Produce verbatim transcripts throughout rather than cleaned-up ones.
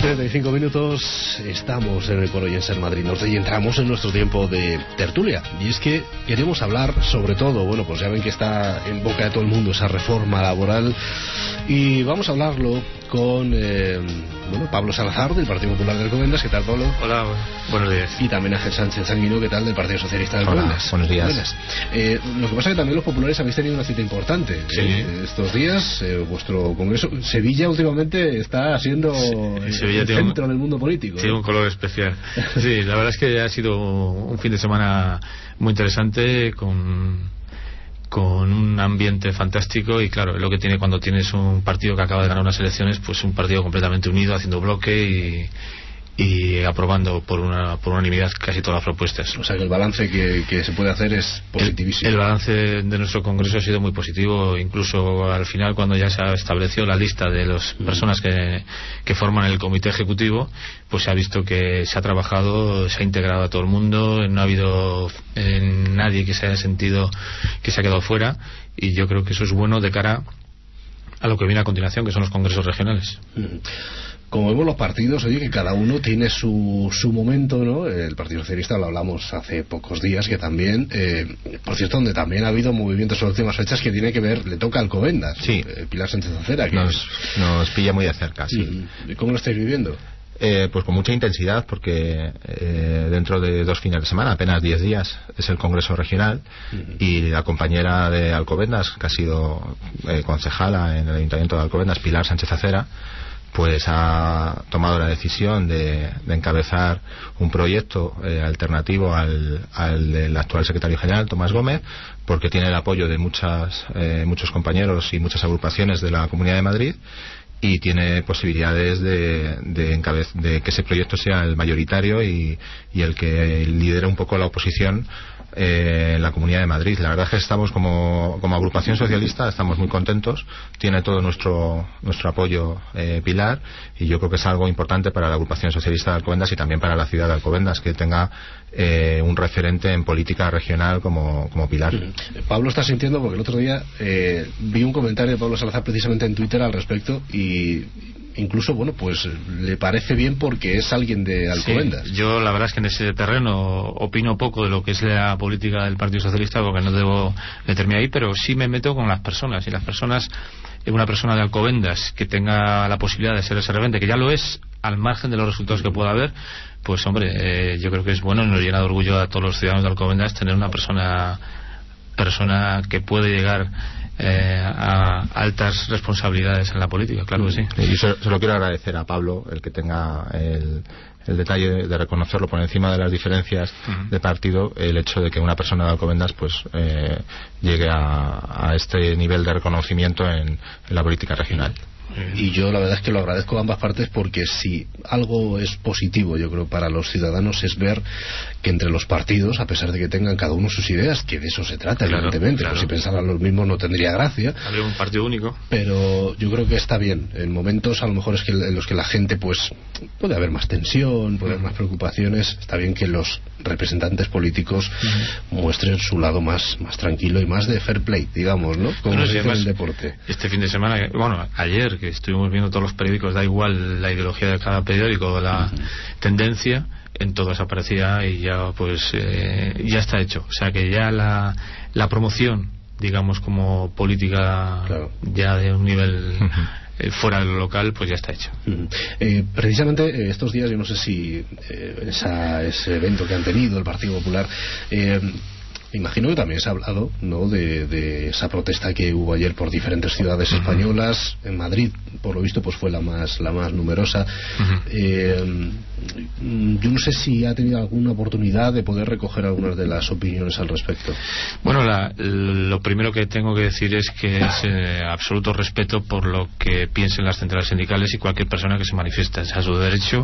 treinta y cinco minutos, estamos en el Coro y en Ser Madrid Norte y entramos en nuestro tiempo de tertulia. Y es que queremos hablar sobre todo, bueno, pues ya ven que está en boca de todo el mundo esa reforma laboral y vamos a hablarlo con eh, bueno, Pablo Salazar del Partido Popular de Alcobendas. ¿Qué tal, Pablo? Hola, buenos días. Y también Ángel Sánchez Sanguino, ¿qué tal? Del Partido Socialista de Alcobendas. Hola, buenos días. Buenas. Eh, lo que pasa es que también los populares habéis tenido una cita importante sí. eh, estos días, eh, vuestro congreso. Sevilla últimamente está siendo sí, Sevilla el centro un, del mundo político. Tiene ¿eh? un color especial. Sí, la verdad es que ha sido un fin de semana muy interesante con... con un ambiente fantástico y claro, es lo que tiene cuando tienes un partido que acaba de ganar unas elecciones, pues un partido completamente unido, haciendo bloque y, y aprobando por una por unanimidad casi todas las propuestas. O sea que el balance que, que se puede hacer es positivísimo. El, el balance de nuestro congreso ha sido muy positivo, incluso al final cuando ya se ha establecido la lista de las personas que, que forman el comité ejecutivo, pues se ha visto que se ha trabajado, se ha integrado a todo el mundo, no ha habido eh, nadie que se haya sentido que se ha quedado fuera, y yo creo que eso es bueno de cara a lo que viene a continuación, que son los congresos regionales. Como vemos los partidos, oye, que cada uno tiene su, su momento, ¿no? El Partido Socialista, lo hablamos hace pocos días, que también, eh, por cierto, donde también ha habido movimientos en las últimas fechas que tiene que ver, le toca a Alcobendas, sí. eh, Pilar Sánchez Acera, que nos, es... nos pilla muy de cerca, sí. ¿Cómo lo estáis viviendo? Eh, pues con mucha intensidad, porque eh, dentro de dos fines de semana, apenas diez días, es el Congreso Regional, uh-huh. y la compañera de Alcobendas, que ha sido eh, concejala en el Ayuntamiento de Alcobendas, Pilar Sánchez Acera, pues ha tomado la decisión de, de encabezar un proyecto eh, alternativo al, al del actual secretario general, Tomás Gómez, porque tiene el apoyo de muchas, eh, muchos compañeros y muchas agrupaciones de la Comunidad de Madrid, y tiene posibilidades de, de, encabez- de que ese proyecto sea el mayoritario y, y el que lidere un poco la oposición eh, en la Comunidad de Madrid. La verdad es que estamos como, como agrupación socialista, estamos muy contentos, tiene todo nuestro nuestro apoyo eh, Pilar, y yo creo que es algo importante para la agrupación socialista de Alcobendas y también para la ciudad de Alcobendas, que tenga eh, un referente en política regional como, como Pilar. Pablo está sintiendo, porque el otro día eh, vi un comentario de Pablo Salazar precisamente en Twitter al respecto, y incluso, bueno, pues le parece bien porque es alguien de Alcobendas. Sí, yo la verdad es que en ese terreno opino poco de lo que es la política del Partido Socialista, porque no debo meterme ahí, pero sí me meto con las personas, y las personas, una persona de Alcobendas que tenga la posibilidad de ser ese referente, que ya lo es al margen de los resultados que pueda haber, pues hombre, eh, yo creo que es bueno y nos llena de orgullo a todos los ciudadanos de Alcobendas tener una persona persona que puede llegar Eh, a altas responsabilidades en la política, claro que sí. Y se, se lo quiero agradecer a Pablo el que tenga el, el detalle de reconocerlo por encima de las diferencias uh-huh. de partido, el hecho de que una persona de Alcobendas pues eh, llegue a, a este nivel de reconocimiento en, en la política regional. Y yo la verdad es que lo agradezco a ambas partes, porque si algo es positivo, yo creo, para los ciudadanos, es ver que entre los partidos, a pesar de que tengan cada uno sus ideas, que de eso se trata, claro, evidentemente, claro. Pues si pensaran los mismos no tendría gracia. Habría un partido único. Pero yo creo que está bien. En momentos a lo mejor es que en los que la gente pues puede haber más tensión, puede haber más preocupaciones, está bien que los representantes políticos uh-huh. muestren su lado más, más tranquilo y más de fair play, digamos, ¿no? Como bueno, se sí, dice en además, el deporte. Este fin de semana, bueno, ayer que estuvimos viendo todos los periódicos, da igual la ideología de cada periódico, la uh-huh. tendencia, en todos aparecía, y ya pues eh, ya está hecho. O sea que ya la, la promoción, digamos, como política, claro, ya de un nivel uh-huh. eh, fuera de lo local, pues ya está hecho. Uh-huh. Eh, precisamente eh, estos días, yo no sé si eh, esa, ese evento que han tenido el Partido Popular, eh, imagino que también se ha hablado, ¿no?, de, de esa protesta que hubo ayer por diferentes ciudades uh-huh. españolas. En Madrid, por lo visto, pues fue la más la más numerosa. Uh-huh. eh, yo no sé si ha tenido alguna oportunidad de poder recoger algunas de las opiniones al respecto. Bueno, la, lo primero que tengo que decir es que es eh, absoluto respeto por lo que piensen las centrales sindicales y cualquier persona que se manifiesta. Es a su derecho,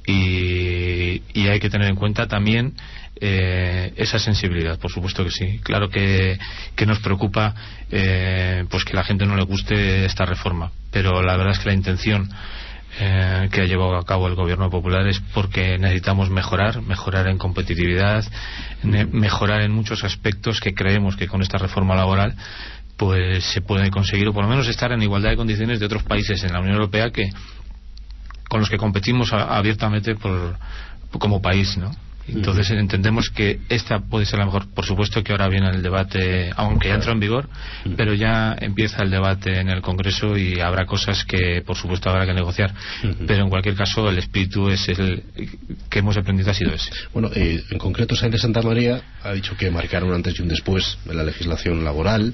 y, y hay que tener en cuenta también Eh, esa sensibilidad, por supuesto que sí. Claro que, que nos preocupa eh, pues que a la gente no le guste esta reforma, pero la verdad es que la intención eh, que ha llevado a cabo el Gobierno Popular es porque necesitamos mejorar, mejorar en competitividad, ne- mejorar en muchos aspectos que creemos que con esta reforma laboral pues se puede conseguir, o por lo menos estar en igualdad de condiciones de otros países en la Unión Europea que con los que competimos a, abiertamente por, como país, ¿no? Entonces uh-huh. entendemos que esta puede ser la mejor. Por supuesto que ahora viene el debate, aunque ya entró en vigor, uh-huh. pero ya empieza el debate en el Congreso y habrá cosas que por supuesto habrá que negociar, uh-huh. pero en cualquier caso el espíritu es el que hemos aprendido ha sido ese. Bueno, eh, en concreto Sáenz de Santa María ha dicho que marcaron un antes y un después en la legislación laboral.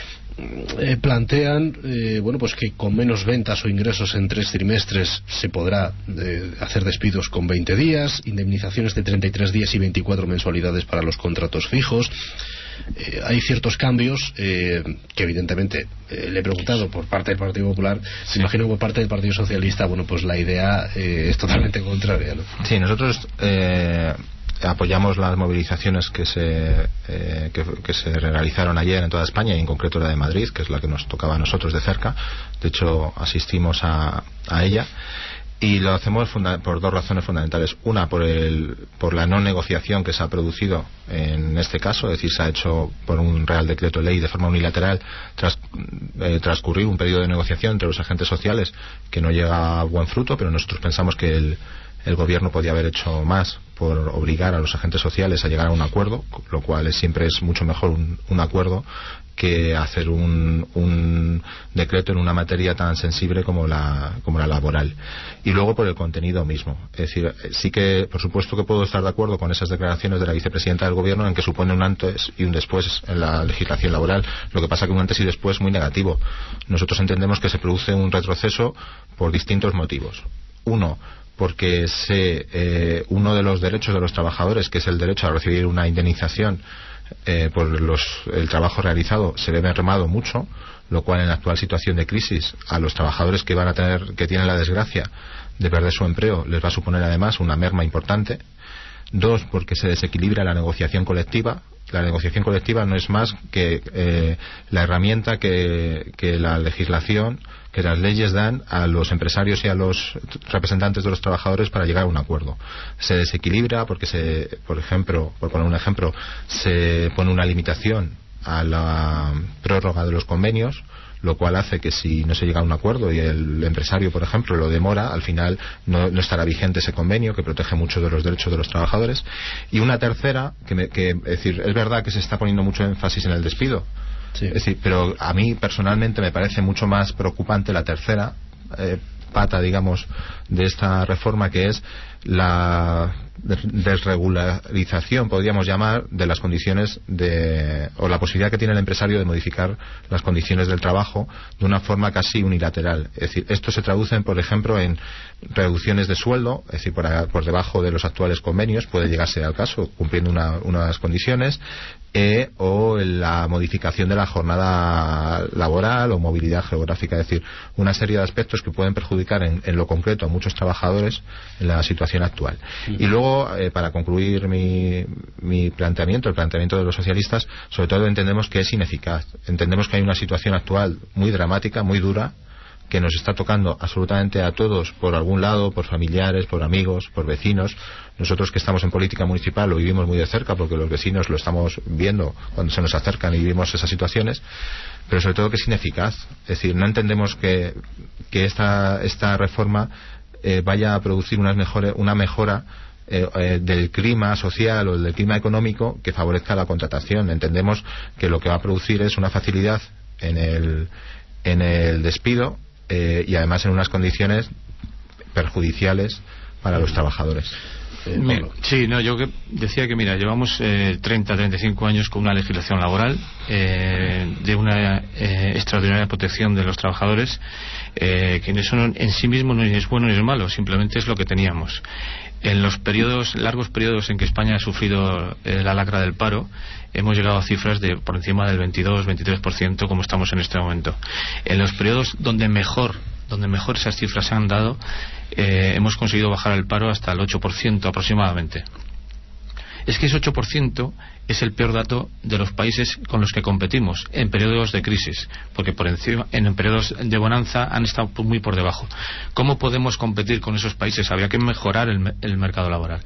Eh, plantean eh, bueno pues que con menos ventas o ingresos en tres trimestres se podrá eh, hacer despidos con veinte días, indemnizaciones de treinta y tres días y veinticuatro mensualidades para los contratos fijos. Eh, hay ciertos cambios eh, que evidentemente eh, le he preguntado por parte del Partido Popular. Sí. Me imagino que por parte del Partido Socialista, bueno, pues la idea eh, es totalmente contraria, ¿no? Sí, nosotros eh... apoyamos las movilizaciones que se eh, que, que se realizaron ayer en toda España y en concreto la de Madrid, que es la que nos tocaba a nosotros de cerca. De hecho asistimos a, a ella y lo hacemos funda- por dos razones fundamentales. Una, por el por la no negociación que se ha producido en este caso, es decir, se ha hecho por un Real Decreto Ley de forma unilateral tras eh, transcurrir un periodo de negociación entre los agentes sociales que no llega a buen fruto, pero nosotros pensamos que el el gobierno podía haber hecho más por obligar a los agentes sociales a llegar a un acuerdo, lo cual es, siempre es mucho mejor un, un acuerdo que hacer un, un decreto en una materia tan sensible como la, como la laboral. Y luego por el contenido mismo. Es decir, sí que, por supuesto que puedo estar de acuerdo con esas declaraciones de la vicepresidenta del gobierno en que supone un antes y un después en la legislación laboral. Lo que pasa que un antes y después muy negativo. Nosotros entendemos que se produce un retroceso por distintos motivos. Uno, porque se, eh, uno de los derechos de los trabajadores, que es el derecho a recibir una indemnización eh, por los, el trabajo realizado, se ve mermado mucho, lo cual en la actual situación de crisis a los trabajadores que van a tener, que tienen la desgracia de perder su empleo, les va a suponer además una merma importante. Dos, porque se desequilibra la negociación colectiva. La negociación colectiva no es más que eh, la herramienta que, que la legislación, que las leyes dan a los empresarios y a los representantes de los trabajadores para llegar a un acuerdo. Se desequilibra porque, se, por ejemplo, por poner un ejemplo, se pone una limitación a la prórroga de los convenios, lo cual hace que si no se llega a un acuerdo y el empresario, por ejemplo, lo demora, al final no, no estará vigente ese convenio que protege mucho de los derechos de los trabajadores. Y una tercera, que, me, que es decir, es verdad que se está poniendo mucho énfasis en el despido, sí. Es decir, pero a mí personalmente me parece mucho más preocupante la tercera eh, pata, digamos, de esta reforma, que es la desregularización, podríamos llamar, de las condiciones de, o la posibilidad que tiene el empresario de modificar las condiciones del trabajo de una forma casi unilateral. Es decir, esto se traduce, por ejemplo, en reducciones de sueldo, es decir, por, a, por debajo de los actuales convenios, puede llegarse al caso, cumpliendo una, unas condiciones, eh, o la modificación de la jornada laboral o movilidad geográfica. Es decir, una serie de aspectos que pueden perjudicar en, en lo concreto a muchos trabajadores en la situación actual. Sí. Y luego, eh, para concluir mi, mi planteamiento, el planteamiento de los socialistas, sobre todo entendemos que es ineficaz. Entendemos que hay una situación actual muy dramática, muy dura, que nos está tocando absolutamente a todos, por algún lado, por familiares, por amigos, por vecinos. Nosotros que estamos en política municipal lo vivimos muy de cerca, porque los vecinos lo estamos viendo cuando se nos acercan y vivimos esas situaciones, pero sobre todo que es ineficaz. Es decir, no entendemos que, que esta, esta reforma eh, vaya a producir unas mejores, una mejora eh, eh, del clima social o del clima económico que favorezca la contratación. Entendemos que lo que va a producir es una facilidad en el, en el despido, Eh, y además en unas condiciones perjudiciales para los trabajadores. Eh, mira, sí, no, yo que decía que mira, llevamos eh, treinta, treinta y cinco años con una legislación laboral eh, de una eh, extraordinaria protección de los trabajadores, eh, que eso no, en sí mismo no es bueno ni es malo, simplemente es lo que teníamos. En los periodos, largos periodos en que España ha sufrido eh, la lacra del paro, hemos llegado a cifras de por encima del veintidós, veintitrés por ciento como estamos en este momento. En los periodos donde mejor, donde mejor esas cifras se han dado, eh, hemos conseguido bajar el paro hasta el ocho por ciento aproximadamente. Es que ese ocho por ciento es el peor dato de los países con los que competimos en periodos de crisis, porque por encima, en periodos de bonanza han estado muy por debajo. ¿Cómo podemos competir con esos países? Habría que mejorar el, el mercado laboral.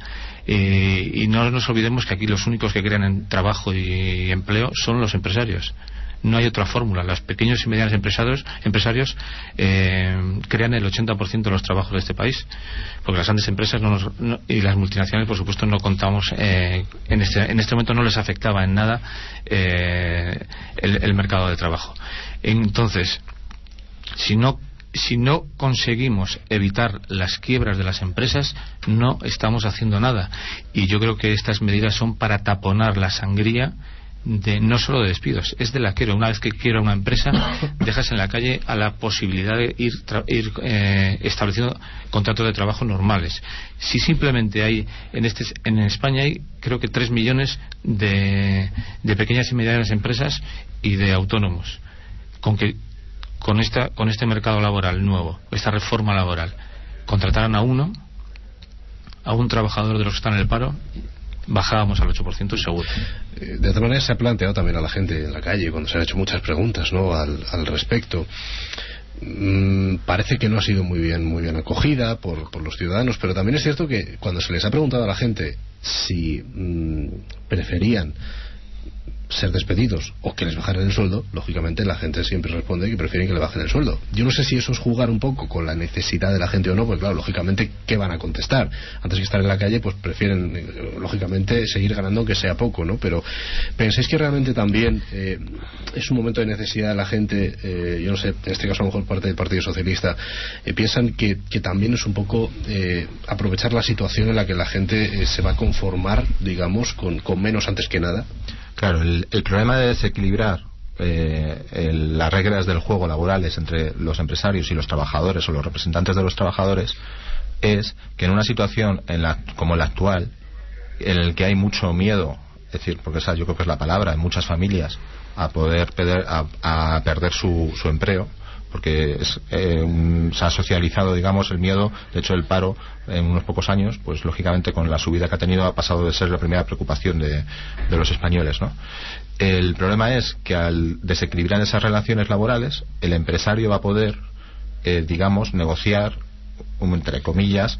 Eh, y no nos olvidemos que aquí los únicos que crean en trabajo y empleo son los empresarios. No hay otra fórmula. Los pequeños y medianos empresarios, empresarios eh, crean el ochenta por ciento de los trabajos de este país, porque las grandes empresas no nos, no, y las multinacionales, por supuesto, no contamos eh, en, este, en este momento no les afectaba en nada eh, el, el mercado de trabajo. Entonces, si no si no conseguimos evitar las quiebras de las empresas, no estamos haciendo nada. Y yo creo que estas medidas son para taponar la sangría de no solo de despidos, es de la quiebra. Una vez que quiebra una empresa, dejas en la calle a la posibilidad de ir, ir eh, estableciendo contratos de trabajo normales. Si simplemente hay en este en España hay creo que tres millones de, de pequeñas y medianas empresas y de autónomos, con que con esta con este mercado laboral nuevo, esta reforma laboral, contrataran a uno, a un trabajador de los que están en el paro, bajábamos al ocho por ciento seguro. De otra manera se ha planteado también a la gente en la calle cuando se han hecho muchas preguntas, ¿no?, al, al respecto. Mm, parece que no ha sido muy bien muy bien acogida por, por los ciudadanos, pero también es cierto que cuando se les ha preguntado a la gente si mm, preferían ser despedidos o que les bajaran el sueldo, lógicamente la gente siempre responde que prefieren que le bajen el sueldo. Yo no sé si eso es jugar un poco con la necesidad de la gente o no, porque claro, lógicamente, ¿qué van a contestar? Antes que estar en la calle, pues prefieren, eh, lógicamente, seguir ganando aunque sea poco, ¿no? Pero ¿pensáis que realmente también eh, es un momento de necesidad de la gente? Eh, yo no sé, en este caso a lo mejor parte del Partido Socialista, eh, piensan que, que también es un poco eh, aprovechar la situación en la que la gente eh, se va a conformar, digamos, con, con menos antes que nada. Claro, el, el problema de desequilibrar eh, el, las reglas del juego laborales entre los empresarios y los trabajadores o los representantes de los trabajadores es que en una situación en la, como la actual, en el que hay mucho miedo, es decir, porque esa yo creo que es la palabra, en muchas familias, a poder perder, a, a perder su, su empleo, porque es, eh, un, se ha socializado, digamos, el miedo. De hecho, el paro en unos pocos años, pues lógicamente con la subida que ha tenido, ha pasado de ser la primera preocupación de, de los españoles, ¿no? El problema es que al desequilibrar esas relaciones laborales, el empresario va a poder, eh, digamos, negociar, entre comillas,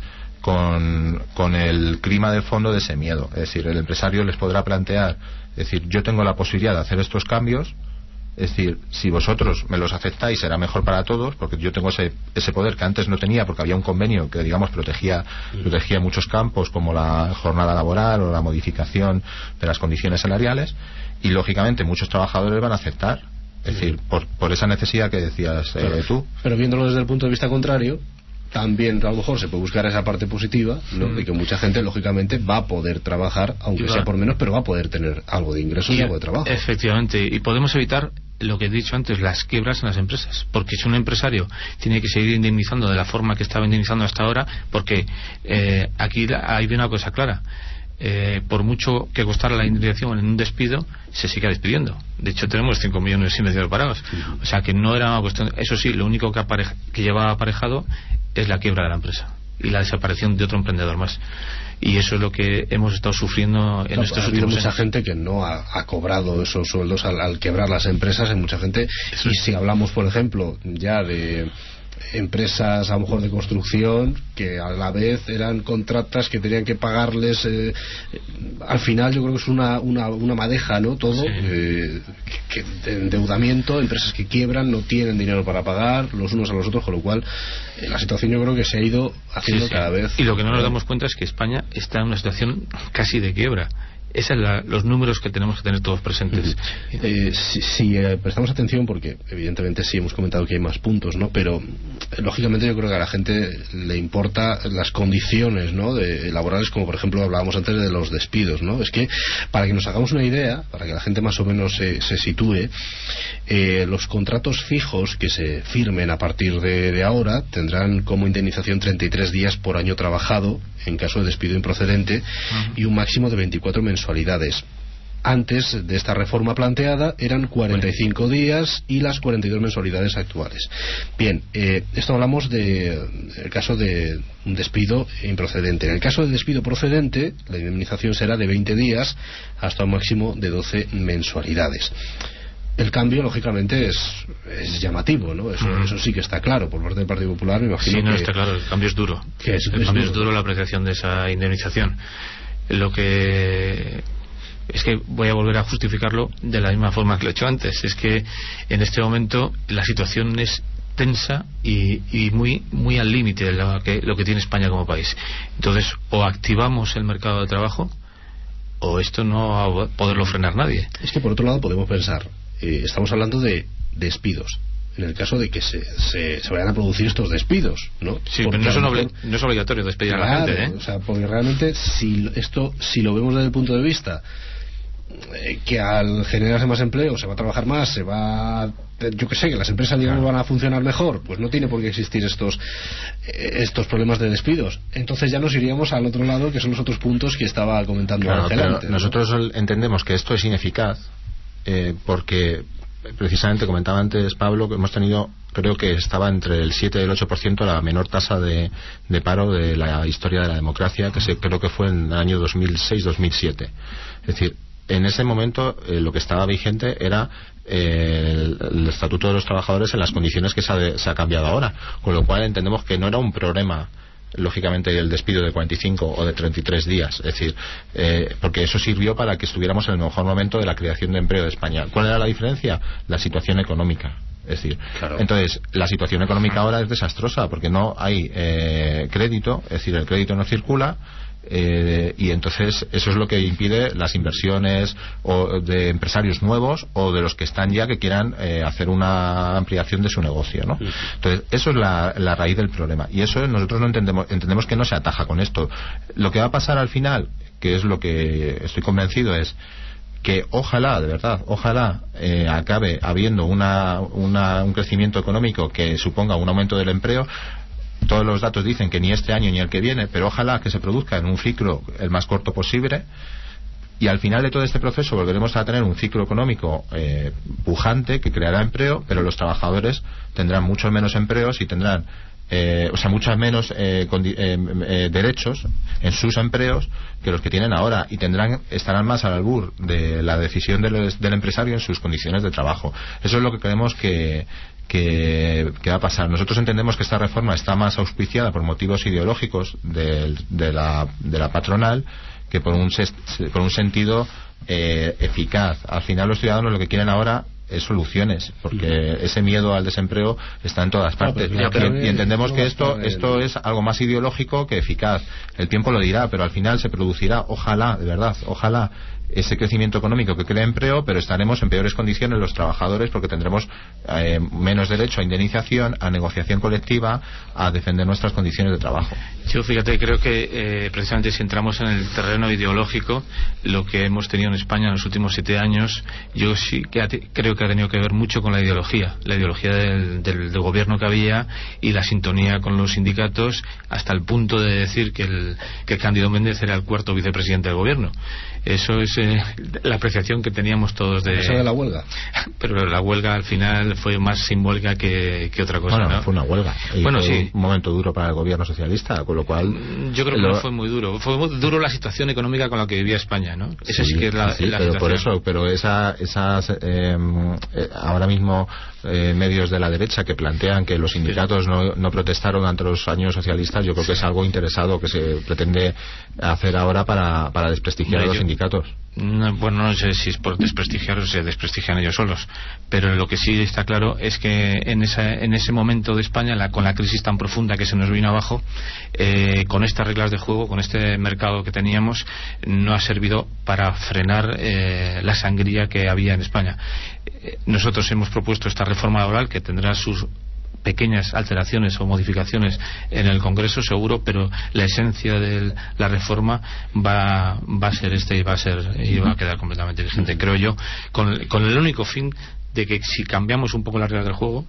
con, con el clima del fondo de ese miedo. Es decir, el empresario les podrá plantear, es decir, yo tengo la posibilidad de hacer estos cambios. Es decir, si vosotros me los aceptáis será mejor para todos, porque yo tengo ese, ese poder que antes no tenía, porque había un convenio que, digamos, protegía, protegía muchos campos, como la jornada laboral o la modificación de las condiciones salariales, y lógicamente muchos trabajadores van a aceptar. Es decir, por, por esa necesidad que decías eh, pero, tú. Pero viéndolo desde el punto de vista contrario, también a lo mejor se puede buscar esa parte positiva, ¿no?, mm. de que mucha gente lógicamente va a poder trabajar, aunque sea por menos, pero va a poder tener algo de ingresos y, y algo de trabajo. Efectivamente, y podemos evitar lo que he dicho antes, las quiebras en las empresas, porque si un empresario tiene que seguir indemnizando de la forma que estaba indemnizando hasta ahora, porque eh, aquí hay una cosa clara, eh, por mucho que costara la indemnización en un despido, se sigue despidiendo. De hecho, tenemos cinco millones y medio de parados. O sea que no era una cuestión. Eso sí, lo único que, apareja, que lleva aparejado es la quiebra de la empresa y la desaparición de otro emprendedor más. Y eso es lo que hemos estado sufriendo en no, estos ha últimos habido mucha años. gente que no ha, ha cobrado esos sueldos al, al quebrar las empresas. Hay mucha gente. Eso. Y si hablamos, por ejemplo, ya de empresas a lo mejor de construcción, que a la vez eran contratas que tenían que pagarles, eh, al final yo creo que es una, una, una madeja, ¿no? Todo, sí. eh, que, que de endeudamiento, empresas que quiebran, no tienen dinero para pagar los unos a los otros, con lo cual eh, la situación yo creo que se ha ido haciendo sí, sí. cada vez. Y lo que no nos damos cuenta es que España está en una situación casi de quiebra. Esos son los números que tenemos que tener todos presentes. Uh-huh. eh, si si eh, prestamos atención, porque evidentemente sí hemos comentado que hay más puntos, ¿no? Pero eh, lógicamente yo creo que a la gente le importa las condiciones, ¿no?, de, laborales, como por ejemplo hablábamos antes de los despidos, ¿no? Es que para que nos hagamos una idea, para que la gente más o menos se, se sitúe, eh, los contratos fijos que se firmen a partir de, de ahora tendrán como indemnización treinta y tres días por año trabajado en caso de despido improcedente uh-huh. y un máximo de veinticuatro mensualidades. Antes de esta reforma planteada eran cuarenta y cinco bueno. días y las cuarenta y dos mensualidades actuales. Bien, eh, esto hablamos de el caso de un despido improcedente. En el caso de despido procedente, la indemnización será de veinte días hasta un máximo de doce mensualidades. El cambio, lógicamente, es, es llamativo, ¿no? Eso, mm. eso sí que está claro por parte del Partido Popular, me imagino. Sí, no, que, está claro, el cambio es duro. Que es, el es cambio duro. es duro la apreciación de esa indemnización. Lo que es que voy a volver a justificarlo de la misma forma que lo he hecho antes. Es que en este momento la situación es tensa y, y muy muy al límite de lo que, lo que tiene España como país. Entonces, o activamos el mercado de trabajo o esto no va a poderlo frenar nadie. Es que por otro lado podemos pensar, eh, estamos hablando de despidos, en el caso de que se, se, se vayan a producir estos despidos, ¿no? Sí, porque pero no, mejor, es, obli- no es obligatorio despedir claro, a la gente, ¿eh? O sea, porque realmente si esto, si lo vemos desde el punto de vista eh, que al generarse más empleo se va a trabajar más, se va, yo que sé, que las empresas digamos claro. van a funcionar mejor, pues no tiene por qué existir estos eh, estos problemas de despidos. Entonces ya nos iríamos al otro lado, que son los otros puntos que estaba comentando claro, antes, ¿no? Nosotros entendemos que esto es ineficaz eh, porque precisamente comentaba antes Pablo que hemos tenido, creo que estaba entre el siete y el ocho por ciento la menor tasa de, de paro de la historia de la democracia, que se, creo que fue en el año dos mil seis dos mil siete. Es decir, en ese momento eh, lo que estaba vigente era eh, el, el Estatuto de los Trabajadores en las condiciones que se ha, se ha cambiado ahora, con lo cual entendemos que no era un problema lógicamente el despido de cuarenta y cinco o de treinta y tres días, es decir, eh, porque eso sirvió para que estuviéramos en el mejor momento de la creación de empleo de España. ¿Cuál era la diferencia? La situación económica. Es decir, claro. Entonces la situación económica ahora es desastrosa porque no hay eh, crédito, es decir, el crédito no circula. Eh, y entonces eso es lo que impide las inversiones o de empresarios nuevos o de los que están ya que quieran eh, hacer una ampliación de su negocio, ¿no? Entonces eso es la, la raíz del problema y eso nosotros no entendemos entendemos que no se ataja con esto. Lo que va a pasar al final, que es lo que estoy convencido, es que ojalá, de verdad, ojalá eh, acabe habiendo una, una, un crecimiento económico que suponga un aumento del empleo. Todos los datos dicen que ni este año ni el que viene, pero ojalá que se produzca en un ciclo el más corto posible y al final de todo este proceso volveremos a tener un ciclo económico eh, pujante que creará empleo, pero los trabajadores tendrán muchos menos empleos y tendrán eh, o sea, muchos menos eh, condi- eh, eh, derechos en sus empleos que los que tienen ahora y tendrán estarán más al albur de la decisión del, del empresario en sus condiciones de trabajo. Eso es lo que creemos que Que, que va a pasar. Nosotros entendemos que esta reforma está más auspiciada por motivos ideológicos de, de, la, de la patronal que por un, por un sentido eh, eficaz. Al final los ciudadanos lo que quieren ahora es soluciones, porque ese miedo al desempleo está en todas partes. No, pero, y, y entendemos que esto esto es algo más ideológico que eficaz. El tiempo lo dirá, pero al final se producirá, ojalá, de verdad, ojalá ese crecimiento económico que crea empleo, pero estaremos en peores condiciones los trabajadores porque tendremos eh, menos derecho a indemnización, a negociación colectiva, a defender nuestras condiciones de trabajo. Yo, fíjate, creo que eh, precisamente si entramos en el terreno ideológico, lo que hemos tenido en España en los últimos siete años, yo sí que ha te, creo que ha tenido que ver mucho con la ideología, la ideología del, del, del gobierno que había y la sintonía con los sindicatos, hasta el punto de decir que el, que Cándido Méndez era el cuarto vicepresidente del gobierno. Eso es eh, la apreciación que teníamos todos de... ¿Eso de la huelga? Pero la huelga al final fue más simbólica que, que otra cosa, bueno, ¿no? Fue una huelga. Y bueno, fue sí. un momento duro para el gobierno socialista, con lo cual... Yo creo que lo... no fue muy duro. Fue muy duro la situación económica con la que vivía España, ¿no? Esa sí, sí que es la, sí, la pero situación. por eso, pero esa, esas... Eh, eh, ahora mismo eh, medios de la derecha que plantean que los sindicatos no, no protestaron ante los años socialistas, yo creo que es algo interesado que se pretende hacer ahora para, para desprestigiar a los yo... sindicatos. No, bueno, no sé si es por desprestigiar o se desprestigian ellos solos, pero lo que sí está claro es que en, esa, en ese momento de España, la, con la crisis tan profunda que se nos vino abajo, eh, con estas reglas de juego, con este mercado que teníamos, no ha servido para frenar eh, la sangría que había en España. Eh, nosotros hemos propuesto esta reforma laboral que tendrá sus pequeñas alteraciones o modificaciones en el Congreso seguro, pero la esencia de la reforma va, va a ser este y va a ser y va a quedar completamente vigente, creo yo, con, con el único fin de que si cambiamos un poco las reglas del juego,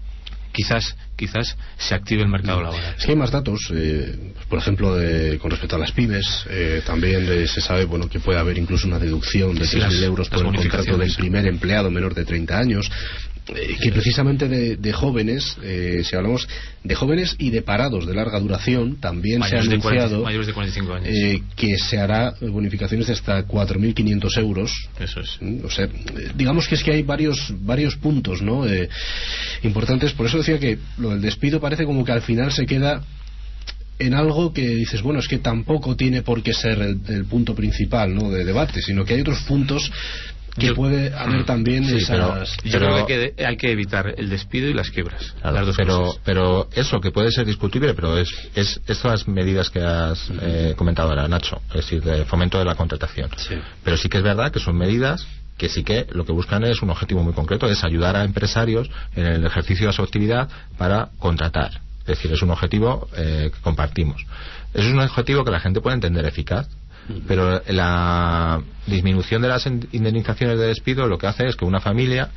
quizás quizás se active el mercado laboral. Es que hay más datos, eh, por ejemplo, de, con respecto a las pymes, eh, también de, se sabe bueno que puede haber incluso una deducción de sí, tres mil euros por el contrato del primer empleado menor de treinta años. Eh, que precisamente de, de jóvenes, eh, si hablamos de jóvenes y de parados de larga duración, también mayores se ha anunciado de cuarenta, mayores de cuarenta y cinco años. Eh, que se hará bonificaciones de hasta cuatro mil quinientos euros. Eso es. O sea, digamos que es que hay varios varios puntos, ¿no? Eh, importantes. Por eso decía que lo del despido parece como que al final se queda en algo que dices, bueno, es que tampoco tiene por qué ser el, el punto principal, ¿no?, de debate, sino que hay otros puntos que yo, puede haber también sí, esas... Pero, yo pero, creo que hay, que hay que evitar el despido y las quiebras, claro, las dos pero, cosas. Pero eso que puede ser discutible, pero es, es estas medidas que has eh, comentado ahora, Nacho, es decir, de fomento de la contratación. Sí. Pero sí que es verdad que son medidas que sí que lo que buscan es un objetivo muy concreto, es ayudar a empresarios en el ejercicio de su actividad para contratar. Es decir, es un objetivo eh, que compartimos. Es un objetivo que la gente puede entender eficaz, pero la disminución de las indemnizaciones de despido lo que hace es que una familia,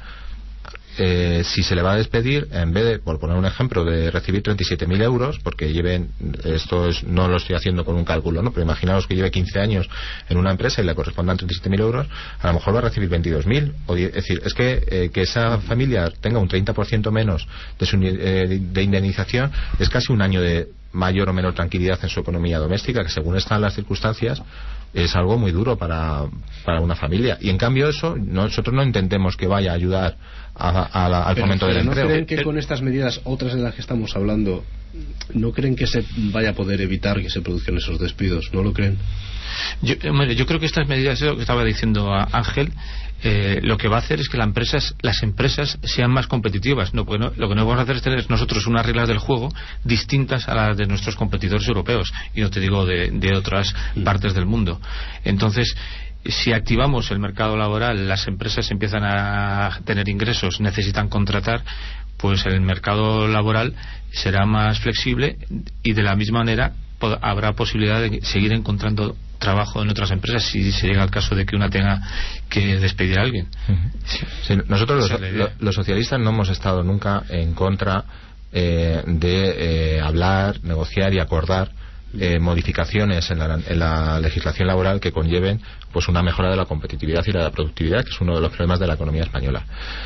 eh, si se le va a despedir, en vez de, por poner un ejemplo, de recibir treinta y siete mil euros, porque lleven, esto es, no lo estoy haciendo con un cálculo, ¿no?, pero imaginaos que lleve quince años en una empresa y le correspondan treinta y siete mil euros, a lo mejor va a recibir veintidós mil. Es decir, es que eh, que esa familia tenga un treinta por ciento menos de, su, eh, de indemnización es casi un año de mayor o menor tranquilidad en su economía doméstica, que según están las circunstancias es algo muy duro para, para una familia. Y en cambio eso, nosotros no intentemos que vaya a ayudar a, a la, al fomento del empleo. ¿No creen que con estas medidas, otras de las que estamos hablando, no creen que se vaya a poder evitar que se produzcan esos despidos? ¿No lo creen? Yo, hombre, yo creo que estas medidas, es lo que estaba diciendo a Ángel, eh, lo que va a hacer es que las empresas, las empresas sean más competitivas. No, no, lo que no vamos a hacer es tener nosotros unas reglas del juego distintas a las de nuestros competidores europeos, y no te digo de, de otras partes del mundo. Entonces, si activamos el mercado laboral, las empresas empiezan a tener ingresos, necesitan contratar, pues el mercado laboral será más flexible y de la misma manera pod- habrá posibilidad de seguir encontrando trabajo en otras empresas si se llega al caso de que una tenga que despedir a alguien. Uh-huh. Sí. Sí, nosotros los, lo, los socialistas no hemos estado nunca en contra eh, de eh, hablar, negociar y acordar eh, modificaciones en la, en la legislación laboral que conlleven pues una mejora de la competitividad y de la productividad, que es uno de los problemas de la economía española.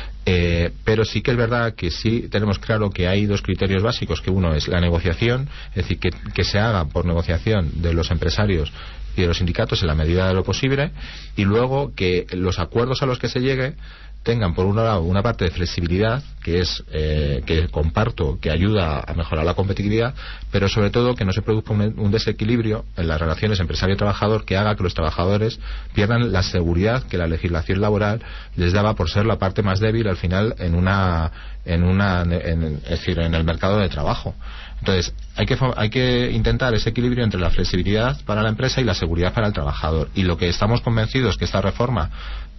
Eh, pero sí que es verdad que sí tenemos claro que hay dos criterios básicos, que uno es la negociación, es decir, que, que se haga por negociación de los empresarios y de los sindicatos en la medida de lo posible, y luego que los acuerdos a los que se llegue tengan por un lado una parte de flexibilidad, que es eh, que comparto, que ayuda a mejorar la competitividad, pero sobre todo que no se produzca un, un desequilibrio en las relaciones empresario-trabajador que haga que los trabajadores pierdan la seguridad que la legislación laboral les daba por ser la parte más débil al final en una en una en, es decir, en el mercado de trabajo. Entonces, hay que hay que intentar ese equilibrio entre la flexibilidad para la empresa y la seguridad para el trabajador. Y lo que estamos convencidos que esta reforma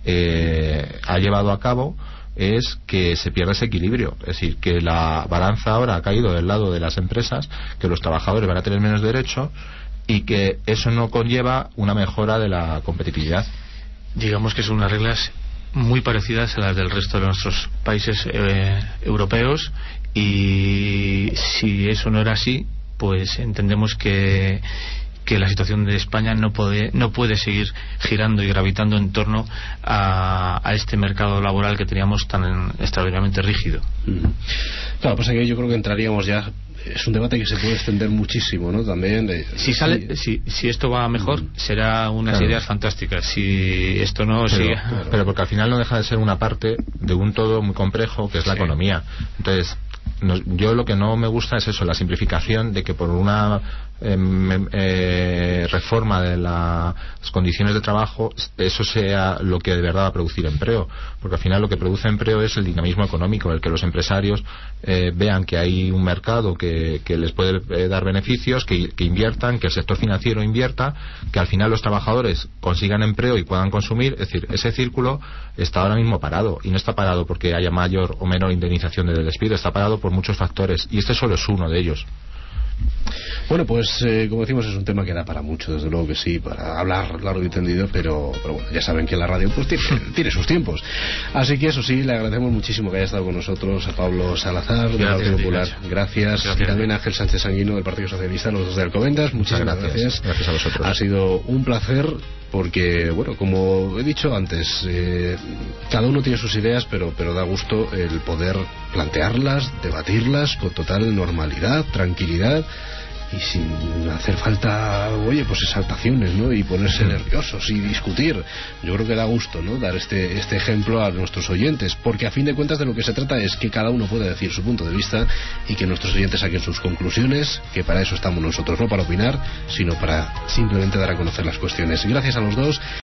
eh, ha llevado a cabo es que se pierde ese equilibrio, es decir, que la balanza ahora ha caído del lado de las empresas, que los trabajadores van a tener menos derechos y que eso no conlleva una mejora de la competitividad. Digamos que son unas reglas muy parecidas a las del resto de nuestros países eh, europeos, y si eso no era así, pues entendemos que que la situación de España no puede no puede seguir girando y gravitando en torno a, a este mercado laboral que teníamos tan extraordinariamente rígido. Mm. Claro, pues aquí yo creo que entraríamos ya, es un debate que se puede extender muchísimo, ¿no? También de, si sale sí. si, si esto va mejor, mm. será unas claro. ideas fantásticas. Si esto no pero, sigue claro. pero porque al final no deja de ser una parte de un todo muy complejo que es la sí. economía. Entonces, no, yo lo que no me gusta es eso, la simplificación de que por una eh, eh, reforma de la, las condiciones de trabajo eso sea lo que de verdad va a producir empleo, porque al final lo que produce empleo es el dinamismo económico, el que los empresarios eh, vean que hay un mercado que, que les puede eh, dar beneficios, que, que inviertan, que el sector financiero invierta, que al final los trabajadores consigan empleo y puedan consumir. Es decir, ese círculo está ahora mismo parado, y no está parado porque haya mayor o menor indemnización del despido, está parado por muchos factores, y este solo es uno de ellos. Bueno, pues eh, como decimos, es un tema que da para mucho, desde luego que sí, para hablar largo y tendido, pero, pero bueno, ya saben que la radio pues tiene, tiene sus tiempos. Así que eso sí, le agradecemos muchísimo que haya estado con nosotros a Pablo Salazar, del Partido Popular. Gracias. Gracias. Y también a Ángel Sánchez Sanguino, del Partido Socialista, los dos de Alcobendas. Muchísimas gracias. Gracias. Gracias a vosotros. Ha sido un placer, porque, bueno, como he dicho antes, eh, cada uno tiene sus ideas, pero, pero da gusto el poder plantearlas, debatirlas con total normalidad, tranquilidad y sin hacer falta, oye, pues exaltaciones, ¿no? Y ponerse nerviosos y discutir. Yo creo que da gusto, ¿no? Dar este, este ejemplo a nuestros oyentes, porque a fin de cuentas de lo que se trata es que cada uno pueda decir su punto de vista y que nuestros oyentes saquen sus conclusiones, que para eso estamos nosotros, no para opinar, sino para simplemente dar a conocer las cuestiones. Gracias a los dos.